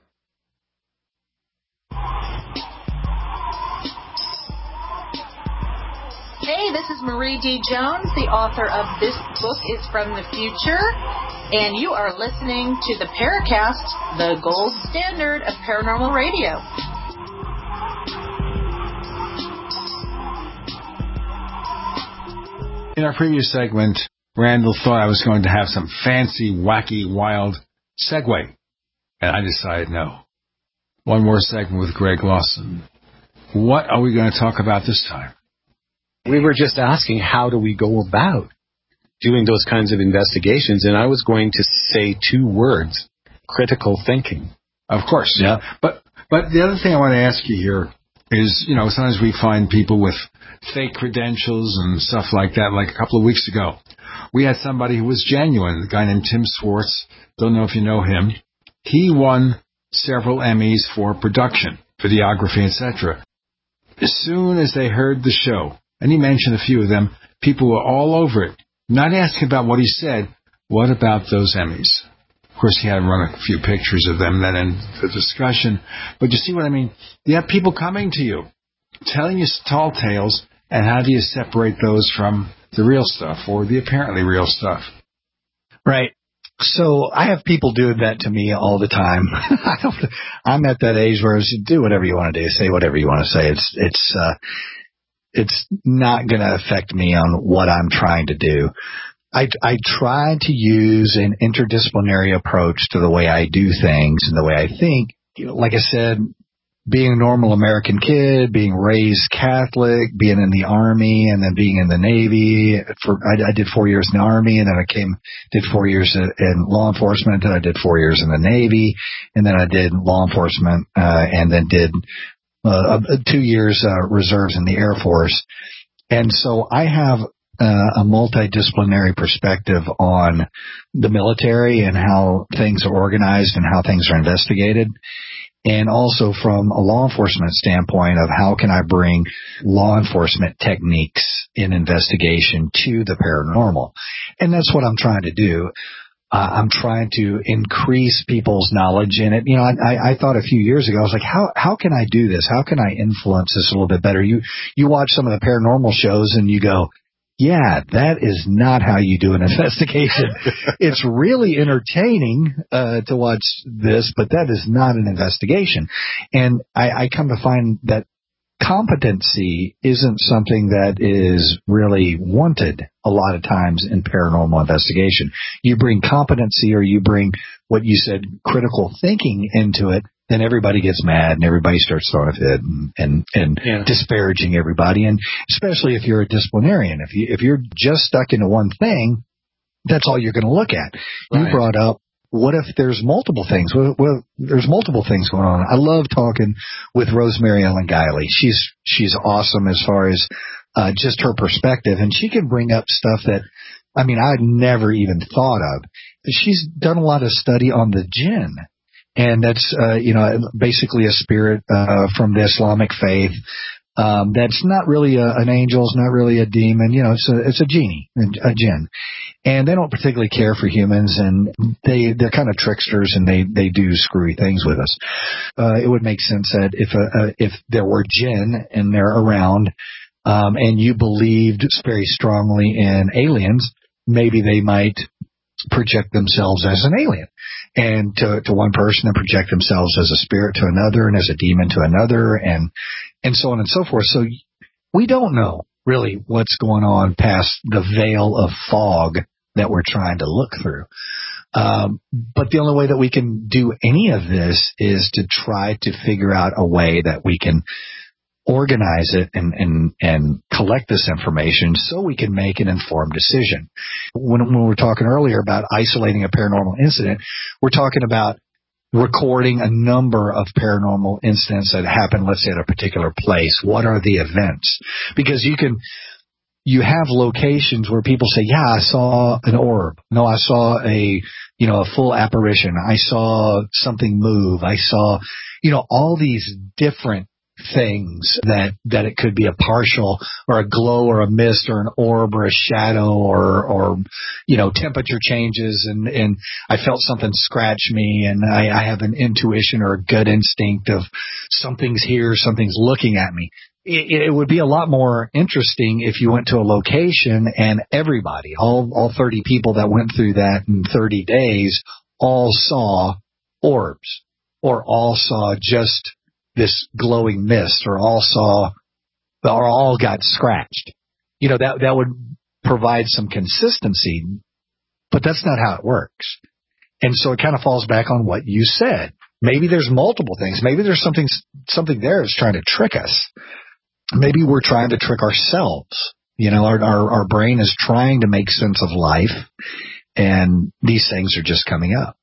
Speaker 24: Hey, this is Marie D. Jones, the author of This Book is from the Future, and you are listening to the Paracast, the gold standard of paranormal radio.
Speaker 3: In our previous segment, Randall thought I was going to have some fancy, wacky, wild segue, and I decided no. One more segment with Greg Lawson. What are we going to talk about this time?
Speaker 5: We were just asking, how do we go about doing those kinds of investigations? And I was going to say two words, critical thinking.
Speaker 3: Of course. Yeah. But but the other thing I want to ask you here is, you know, sometimes we find people with fake credentials and stuff like that. Like a couple of weeks ago, we had somebody who was genuine, a guy named Tim Swartz. Don't know if you know him. He won several Emmys for production, videography, et cetera. As soon as they heard the show, and he mentioned a few of them, people were all over it. Not asking about what he said, what about those Emmys? Of course, he had run a few pictures of them then in the discussion. But you see what I mean? You have people coming to you, telling you tall tales, and how do you separate those from the real stuff or the apparently real stuff?
Speaker 4: Right. So I have people doing that to me all the time. I don't, I'm at that age where you do whatever you want to do, say whatever you want to say. It's it's uh, it's not going to affect me on what I'm trying to do. I, I try to use an interdisciplinary approach to the way I do things and the way I think. You know, like I said, being a normal American kid, being raised Catholic, being in the Army, and then being in the Navy. For I, I did four years in the Army, and then I came did four years in law enforcement, and I did four years in the Navy, and then I did law enforcement, uh, and then did uh, two years uh, reserves in the Air Force. And so I have uh, a multidisciplinary perspective on the military and how things are organized and how things are investigated. And also from a law enforcement standpoint of how can I bring law enforcement techniques in investigation to the paranormal. And that's what I'm trying to do. Uh, I'm trying to increase people's knowledge in it. You know, I, I thought a few years ago, I was like, how how can I do this? How can I influence this a little bit better? You you watch some of the paranormal shows and you go, yeah, that is not how you do an investigation. It's really entertaining uh, to watch this, but that is not an investigation. And I, I come to find that competency isn't something that is really wanted a lot of times in paranormal investigation. You bring competency or you bring what you said, critical thinking into it, then everybody gets mad and everybody starts throwing a fit and and, and
Speaker 5: yeah.
Speaker 4: disparaging everybody. And especially if you're a disciplinarian, if you if you're just stuck into one thing, that's all you're going to look at.
Speaker 5: Right.
Speaker 4: You brought up, what if there's multiple things? Well, well, there's multiple things going on. I love talking with Rosemary Ellen Guiley. She's she's awesome as far as uh, just her perspective, and she can bring up stuff that, I mean, I'd never even thought of. She's done a lot of study on the jinn, and that's uh, you know basically a spirit uh, from the Islamic faith. Um, that's not really a, an angel, it's not really a demon, you know, it's a, it's a genie, a, a jinn. And they don't particularly care for humans, and they, they're kind of tricksters, and they, they do screwy things with us. Uh, it would make sense that if, a, a, if there were jinn and they're around, um, and you believed very strongly in aliens, maybe they might project themselves as an alien, and to, to one person, and project themselves as a spirit to another, and as a demon to another, and and so on and so forth. So we don't know really what's going on past the veil of fog that we're trying to look through. Um, but the only way that we can do any of this is to try to figure out a way that we can organize it and, and, and collect this information so we can make an informed decision. When, when we were talking earlier about isolating a paranormal incident, we're talking about recording a number of paranormal incidents that happen, let's say, at a particular place. What are the events? Because you can, you have locations where people say, yeah, I saw an orb. No, I saw a, you know, a full apparition. I saw something move. I saw, you know, all these different things that, that it could be a partial or a glow or a mist or an orb or a shadow or, or, you know, temperature changes, and, and I felt something scratch me, and I, I have an intuition or a gut instinct of something's here, something's looking at me. It, it would be a lot more interesting if you went to a location and everybody, all, all thirty people that went through that in thirty days all saw orbs, or all saw just this glowing mist, or all saw, or all got scratched. You know, that, that would provide some consistency, but that's not how it works. And so it kind of falls back on what you said. Maybe there's multiple things. Maybe there's something, something there that's trying to trick us. Maybe we're trying to trick ourselves. You know, our, our, our brain is trying to make sense of life, and these things are just coming up.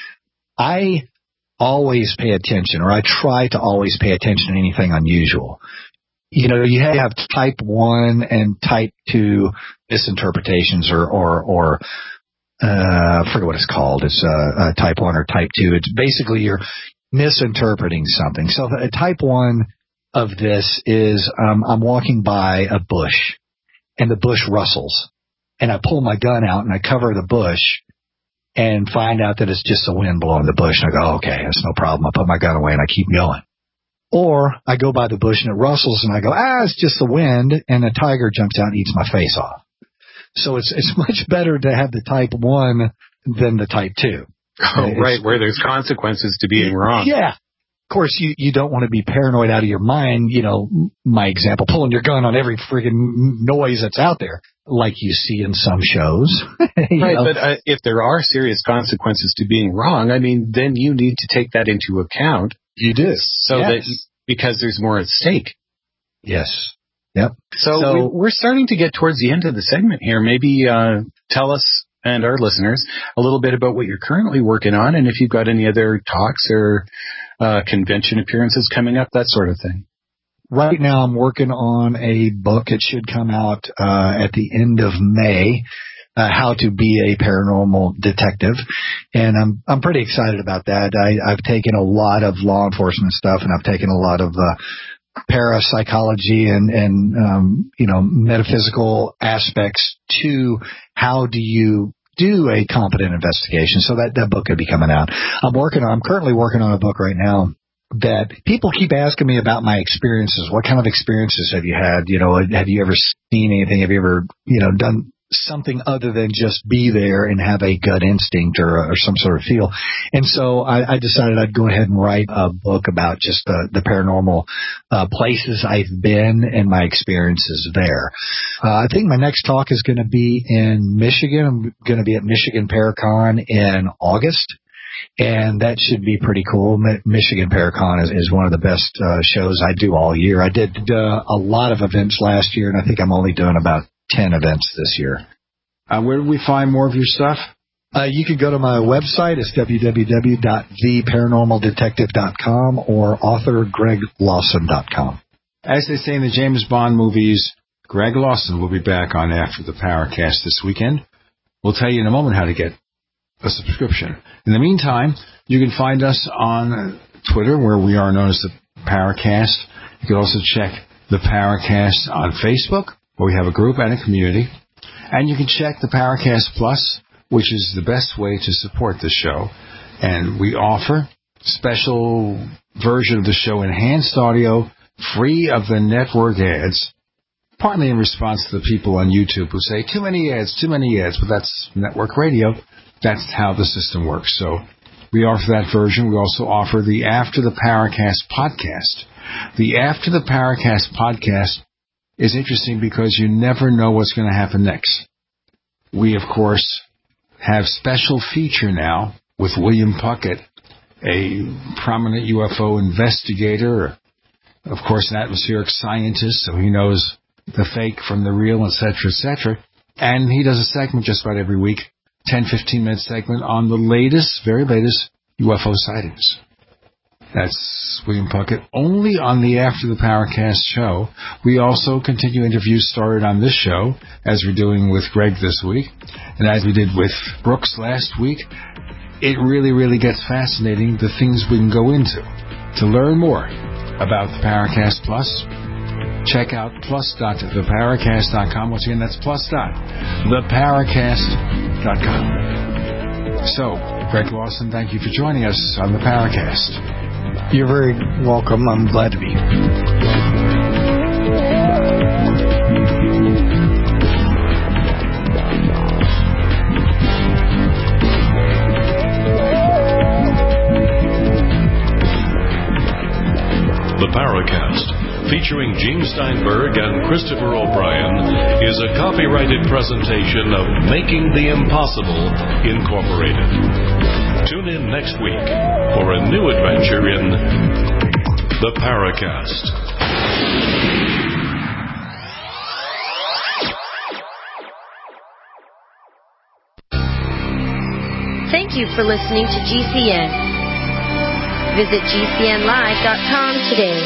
Speaker 4: I always pay attention, or I try to always pay attention to anything unusual. You know, you have type one and type two misinterpretations, or, or, or, uh, I forget what it's called. It's, uh, uh, type one or type two. It's basically you're misinterpreting something. So a type one of this is, um, I'm walking by a bush, and the bush rustles, and I pull my gun out and I cover the bush, and find out that it's just the wind blowing the bush. And I go, okay, that's no problem. I put my gun away and I keep going. Or I go by the bush and it rustles, and I go, ah, it's just the wind, and a tiger jumps out and eats my face off. So it's it's much better to have the type one than the type two.
Speaker 5: Oh, it's, right, where there's consequences to being wrong.
Speaker 4: Yeah. Of course, you, you don't want to be paranoid out of your mind. You know, my example, pulling your gun on every freaking noise that's out there, like you see in some shows.
Speaker 5: Right,
Speaker 4: know?
Speaker 5: But uh, if there are serious consequences to being wrong, I mean, then you need to take that into account.
Speaker 4: You do.
Speaker 5: So
Speaker 4: yes.
Speaker 5: that, because there's more at stake.
Speaker 4: Yes. Yep.
Speaker 5: So,
Speaker 4: so
Speaker 5: we, we're starting to get towards the end of the segment here. Maybe uh, tell us and our listeners a little bit about what you're currently working on, and if you've got any other talks or uh, convention appearances coming up, that sort of thing.
Speaker 4: Right now I'm working on a book. It should come out uh, at the end of May, uh, How to Be a Paranormal Detective. And I'm I'm pretty excited about that. I, I've taken a lot of law enforcement stuff, and I've taken a lot of uh, parapsychology and, and um, you know, metaphysical aspects to how do you do a competent investigation. So that, that book could be coming out. I'm working on, I'm currently working on a book right now that people keep asking me about my experiences. What kind of experiences have you had? You know, have you ever seen anything? Have you ever, you know, done something other than just be there and have a gut instinct or, or some sort of feel? And so I, I decided I'd go ahead and write a book about just the, the paranormal uh, places I've been and my experiences there. Uh, I think my next talk is going to be in Michigan. I'm going to be at Michigan Paracon in August. and that should be pretty cool. Mi- Michigan Paracon is, is one of the best uh, shows I do all year. I did uh, a lot of events last year, and I think I'm only doing about ten events this year.
Speaker 3: Uh, where do we find more of your stuff?
Speaker 4: Uh, you can go to my website. It's w w w dot the paranormal detective dot com or author greg lawson dot com.
Speaker 3: As they say in the James Bond movies, Greg Lawson will be back on After the Paracast this weekend. We'll tell you in a moment how to get a subscription. In the meantime, you can find us on Twitter, where we are known as the Paracast. You can also check the Paracast on Facebook, where we have a group and a community. And you can check the Paracast Plus, which is the best way to support the show. And we offer special version of the show, enhanced audio, free of the network ads, partly in response to the people on YouTube who say, too many ads, too many ads, but that's network radio. That's how the system works. So we offer that version. We also offer the After the Paracast podcast. The After the Paracast podcast is interesting because you never know what's going to happen next. We, of course, have special feature now with William Puckett, a prominent U F O investigator, of course, an atmospheric scientist, so he knows the fake from the real, et cetera, et cetera. And he does a segment just about every week, ten, fifteen minute segment on the latest, very latest U F O sightings. That's William Puckett. Only on the After the Paracast show. We also continue interviews started on this show, as we're doing with Greg this week, and as we did with Brooks last week. It really, really gets fascinating, the things we can go into. To learn more about the Paracast Plus, check out plus dot the paracast dot com. Once again, that's plus dot the paracast dot com. So, Greg Lawson, thank you for joining us on the Paracast.
Speaker 4: You're very welcome. I'm glad to be here.
Speaker 2: The Paracast, featuring Gene Steinberg and Christopher O'Brien, is a copyrighted presentation of Making the Impossible, Incorporated. Tune in next week for a new adventure in The Paracast.
Speaker 10: Thank you for listening to G C N. Visit G C N live dot com today.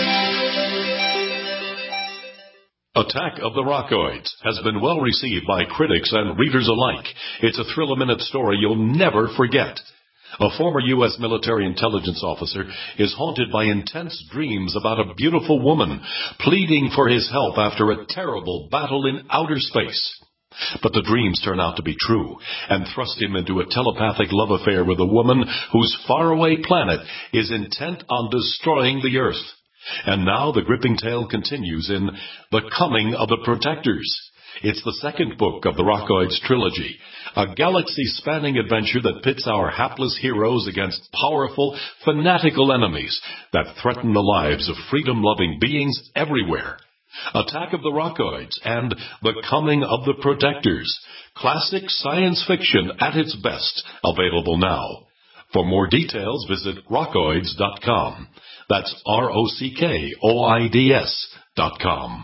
Speaker 2: Attack of the Rockoids has been well received by critics and readers alike. It's a thrill-a-minute story you'll never forget. A former U S military intelligence officer is haunted by intense dreams about a beautiful woman pleading for his help after a terrible battle in outer space. But the dreams turn out to be true and thrust him into a telepathic love affair with a woman whose faraway planet is intent on destroying the Earth. And now the gripping tale continues in The Coming of the Protectors. It's the second book of the Rockoids trilogy, a galaxy-spanning adventure that pits our hapless heroes against powerful, fanatical enemies that threaten the lives of freedom-loving beings everywhere. Attack of the Rockoids and The Coming of the Protectors, classic science fiction at its best, available now. For more details, visit rockoids dot com. That's R O C K O I D S dot com.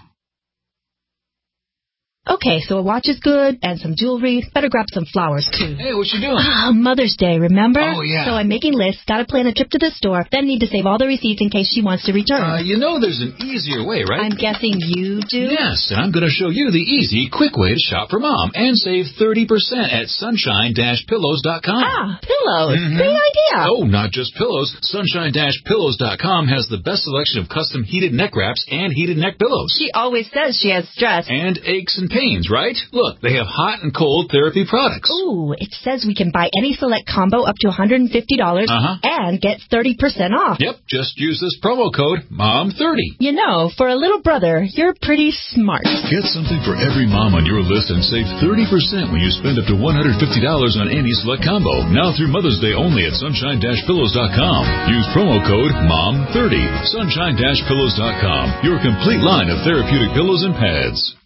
Speaker 7: Okay, so a watch is good, and some jewelry. Better grab some flowers, too.
Speaker 8: Hey, what you doing?
Speaker 7: Ah, Mother's Day, remember?
Speaker 8: Oh, yeah.
Speaker 7: So I'm making lists, gotta plan a trip to the store, then need to save all the receipts in case she wants to return.
Speaker 8: Uh, you know there's an easier way, right?
Speaker 7: I'm guessing you do?
Speaker 8: Yes, and I'm going to show you the easy, quick way to shop for Mom and save thirty percent at sunshine dash pillows dot com.
Speaker 7: Ah, pillows.
Speaker 8: Mm-hmm.
Speaker 7: Great idea.
Speaker 8: Oh, not just pillows. sunshine dash pillows dot com has the best selection of custom heated neck wraps and heated neck pillows.
Speaker 7: She always says she has stress.
Speaker 8: And aches and pains, right? Look, they have hot and cold therapy products.
Speaker 7: Ooh, it says we can buy any select combo up to one hundred fifty dollars
Speaker 8: uh-huh.
Speaker 7: and get thirty percent off.
Speaker 8: Yep, just use this promo code mom thirty.
Speaker 7: You know, for a little brother, you're pretty smart.
Speaker 23: Get something for every mom on your list and save thirty percent when you spend up to one hundred fifty dollars on any select combo. Now through Mother's Day only at sunshine dash pillows dot com. Use promo code mom thirty. sunshine dash pillows dot com. Your complete line of therapeutic pillows and pads.